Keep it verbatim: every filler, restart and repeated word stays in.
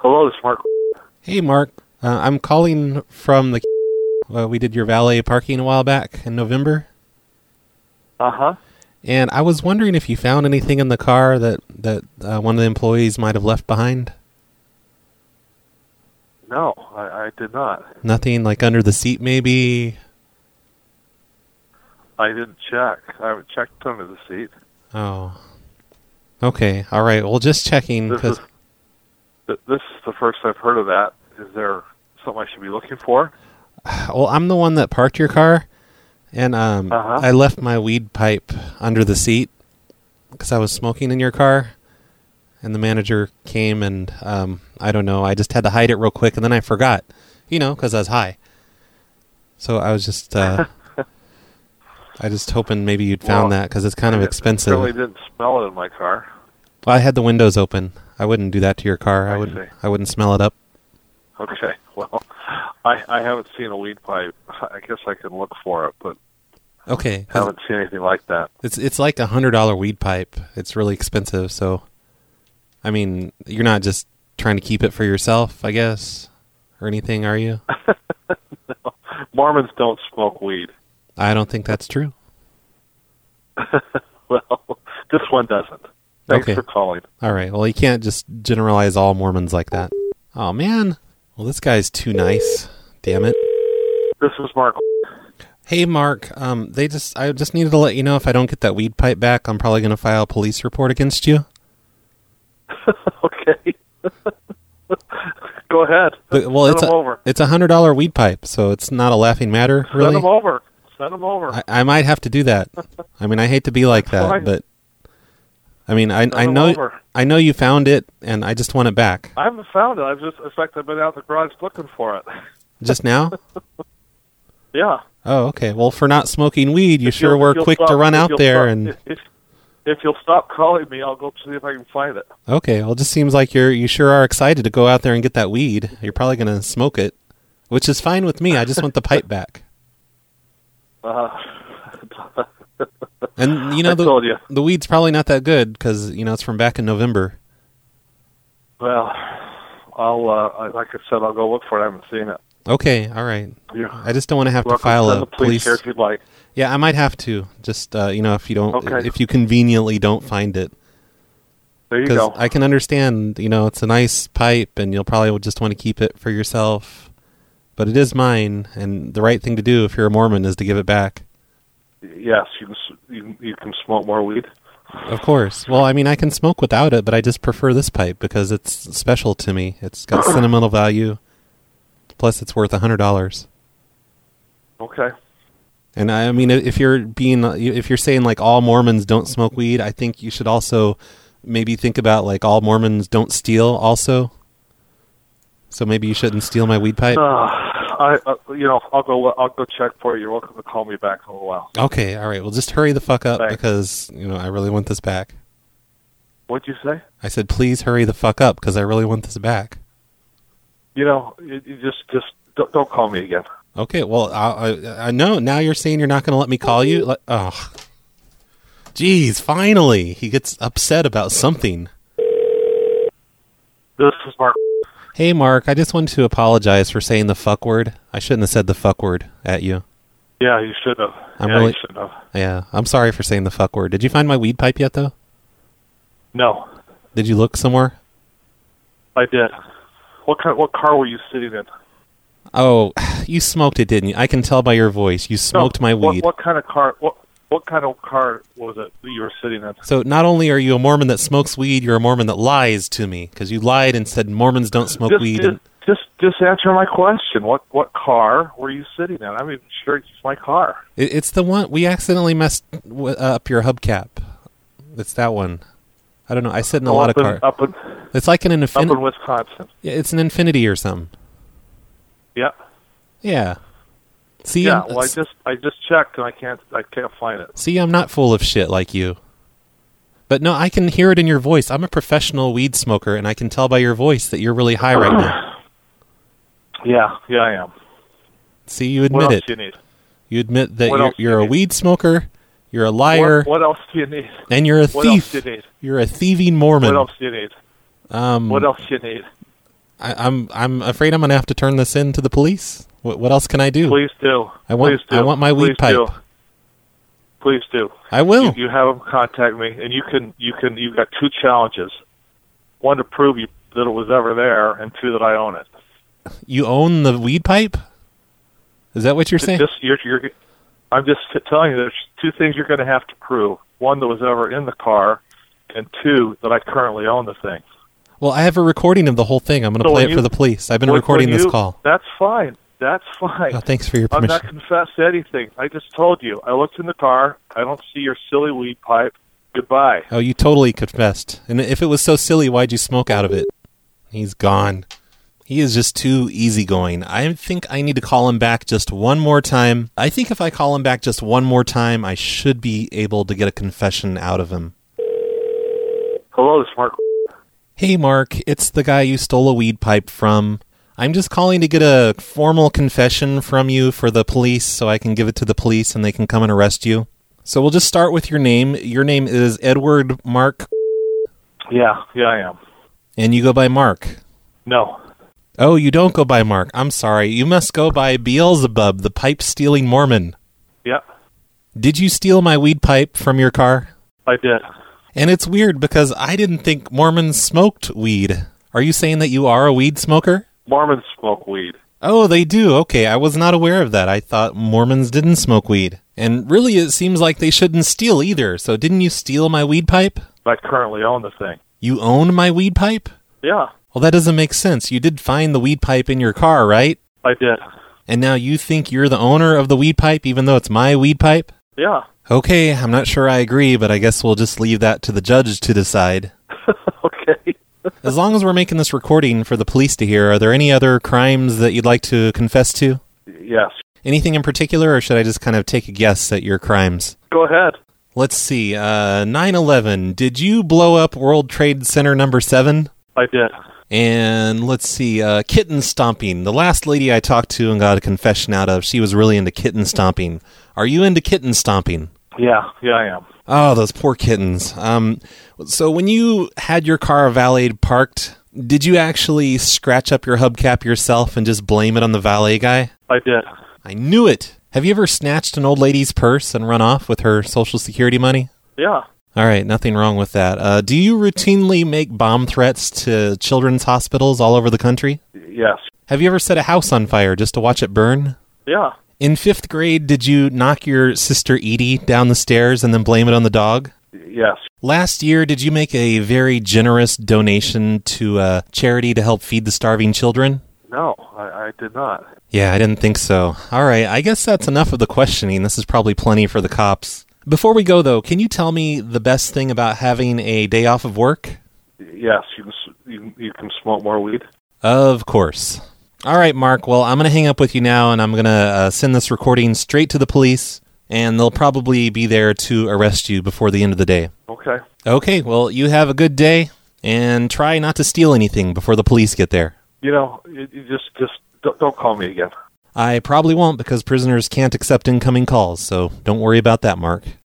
Hello, this is Mark. Hey, Mark. Uh, I'm calling from the... Uh, we did your valet parking a while back in November. Uh-huh. And I was wondering if you found anything in the car that, that uh, one of the employees might have left behind. No, I, I did not. Nothing like under the seat, maybe? I didn't check. I haven't checked under the seat. Oh. Okay, all right. Well, just checking. This Cause... is, th- this is the first I've heard of that. Is there something I should be looking for? Well, I'm the one that parked your car, and um, uh-huh. I left my weed pipe under the seat because I was smoking in your car, and the manager came, and um, I don't know, I just had to hide it real quick, and then I forgot, you know, because I was high. So I was just, uh, I just hoping maybe you'd found well, that, because it's kind of expensive. I really didn't smell it in my car. Well, I had the windows open. I wouldn't do that to your car. I, I wouldn't. see. I wouldn't smell it up. Okay, well, I, I haven't seen a weed pipe. I guess I can look for it, but okay, I haven't seen anything like that. It's it's like a hundred dollar weed pipe. It's really expensive. So, I mean, you're not just trying to keep it for yourself, I guess, or anything, are you? No. Mormons don't smoke weed. I don't think that's true. Well, this one doesn't. Thanks okay. for calling. All right. Well, you can't just generalize all Mormons like that. Oh, man. Well, this guy's too nice. Damn it. This is Mark. Hey, Mark. Um, they just I just needed to let you know if I don't get that weed pipe back, I'm probably going to file a police report against you. Okay. Go ahead. But, well, Send it's them a, over. it's a hundred dollar weed pipe, so it's not a laughing matter, really. Send them over. Send them over. I, I might have to do that. I mean, I hate to be like that, Fine. but I mean, I Send I them know over. I know you found it, and I just want it back. I haven't found it. I've just, in fact, I've been out in the garage looking for it. Just now? Yeah. Oh, okay. Well, for not smoking weed, you If sure you'll- were if you'll quick stop- to run if out you'll there stop- and. If, if, if you'll stop calling me, I'll go see if I can find it. Okay, well, it just seems like you're you sure are excited to go out there and get that weed. You're probably going to smoke it, which is fine with me. I just want the pipe back. Uh, And you know I the told you. the weed's probably not that good because you know it's from back in November. Well, I'll uh, like I said, I'll go look for it. I haven't seen it. Okay, all right. You're I just don't want to have to welcome. file Send a the police, police. here if you'd like. Yeah, I might have to. Just uh, you know, if you don't, Okay. if you conveniently don't find it, There you because go. I can understand. You know, it's a nice pipe, and you'll probably just want to keep it for yourself. But it is mine, and the right thing to do if you're a Mormon is to give it back. Yes, you can, s- you, you can smoke more weed. Of course. Well, I mean, I can smoke without it, but I just prefer this pipe because it's special to me. It's got sentimental value. Plus, it's worth a hundred dollars. Okay. And I mean, if you're being, if you're saying like all Mormons don't smoke weed, I think you should also maybe think about like all Mormons don't steal also. So maybe you shouldn't steal my weed pipe. Uh, I, uh, you know, I'll go. I'll go check for you. You're welcome to call me back in a little while. Okay, all right. Well, just hurry the fuck up Thanks. because you know I really want this back. What'd you say? I said, please hurry the fuck up because I really want this back. You know, you, you just, just don't, don't call me again. Okay, well, I, I, I know. Now you're saying you're not going to let me call you? Let, oh. Jeez, finally. He gets upset about something. This is Mark. Hey, Mark, I just wanted to apologize for saying the fuck word. I shouldn't have said the fuck word at you. Yeah, you should have. I'm yeah, really, you should have. Yeah, I'm sorry for saying the fuck word. Did you find my weed pipe yet, though? No, Did you look somewhere? I did. What kind? What car were you sitting in? Oh, you smoked it, didn't you? I can tell by your voice. You smoked No, my what, weed. What kind of car? What What kind of car was it that you were sitting in? So not only are you a Mormon that smokes weed, you're a Mormon that lies to me because you lied and said Mormons don't smoke just, weed. Just, And, just, just answer my question. What What car were you sitting in? I'm even sure it's my car. it, it's the one we accidentally messed w- up your hubcap. It's that one. I don't know. I sit in a Oh, lot up of in, cars. Up in, It's like an up Infiniti. in Wisconsin. Yeah, it's an Infinity or something. Yeah. Yeah. See, Yeah. I'm, Well, I just, I just checked and I can't, I can't find it. see, I'm not full of shit like you. But no, I can hear it in your voice. I'm a professional weed smoker, and I can tell by your voice that you're really high right now. Yeah. Yeah, I am. See, you What admit else it. do you need? You admit that What you're, else do you you're a need? weed smoker, you're a liar, What, what else do you need? and you're a What else thief. do you need? You're a thieving Mormon. What else do you need? Um, What else do you need? I, I'm I'm afraid I'm going to have to turn this in to the police. What, what else can I do? Please do. I want Please do. I want my weed Please pipe. Do. Please do. I will. You, you have them contact me, and you can you can you've got two challenges: one to prove you that it was ever there, and two that I own it. You own the weed pipe? Is that what you're saying? Just, you're, you're, I'm just telling you, there's two things you're going to have to prove: one that was ever in the car, and two that I currently own the thing. Well, I have a recording of the whole thing. I'm going to So play when it for you- the police. I've been when- recording when this you- call. That's fine. That's fine. Oh, thanks for your I'm permission. not confessed to anything. I just told you. I looked in the car. I don't see your silly weed pipe. Goodbye. Oh, you totally confessed. And if it was so silly, why'd you smoke out of it? He's gone. He is just too easygoing. I think I need to call him back just one more time. I think if I call him back just one more time, I should be able to get a confession out of him. Hello, this is Mark. Hey, Mark, it's the guy you stole a weed pipe from. I'm just calling to get a formal confession from you for the police so I can give it to the police and they can come and arrest you. So we'll just start with your name. Your name is Edward Mark, Yeah, yeah, I am. and you go by Mark. No. Oh, you don't go by Mark. I'm sorry. You must go by Beelzebub, the pipe-stealing Mormon. Yeah, Did you steal my weed pipe from your car? I did. And it's weird because I didn't think Mormons smoked weed. Are you saying that you are a weed smoker? Mormons smoke weed. Oh, they do. Okay, I was not aware of that. I thought Mormons didn't smoke weed. And really, it seems like they shouldn't steal either. So didn't you steal my weed pipe? I currently own the thing. You own my weed pipe? Yeah, Well, that doesn't make sense. You did find the weed pipe in your car, right? I did. And now you think you're the owner of the weed pipe even though it's my weed pipe? Yeah. Okay, I'm not sure I agree, but I guess we'll just leave that to the judge to decide. Okay. As long as we're making this recording for the police to hear, are there any other crimes that you'd like to confess to? Yes. Anything in particular, or should I just kind of take a guess at your crimes? Go ahead. Let's see, uh, nine eleven. Did you blow up World Trade Center number seven? I did. And let's see, uh, kitten stomping. The last lady I talked to and got a confession out of, she was really into kitten stomping. Are you into kitten stomping? Yeah, yeah, I am. Oh, those poor kittens. Um, so when you had your car valet parked, did you actually scratch up your hubcap yourself and just blame it on the valet guy? I did. I knew it. Have you ever snatched an old lady's purse and run off with her Social Security money? Yeah. All right, nothing wrong with that. Uh, do you routinely make bomb threats to children's hospitals all over the country? Yes. Have you ever set a house on fire just to watch it burn? Yeah. In fifth grade, did you knock your sister Edie down the stairs and then blame it on the dog? Yes. Last year, did you make a very generous donation to a charity to help feed the starving children? No, I, I did not. Yeah, I didn't think so. All right, I guess that's enough of the questioning. This is probably plenty for the cops. Before we go, though, can you tell me the best thing about having a day off of work? Yes, you can, s- you, can- you can smoke more weed. Of course. All right, Mark. Well, I'm going to hang up with you now, and I'm going to uh, send this recording straight to the police, and they'll probably be there to arrest you before the end of the day. Okay. Okay, well, you have a good day, and try not to steal anything before the police get there. You know, you, you just just don't, don't call me again. I probably won't because prisoners can't accept incoming calls, so don't worry about that, Mark.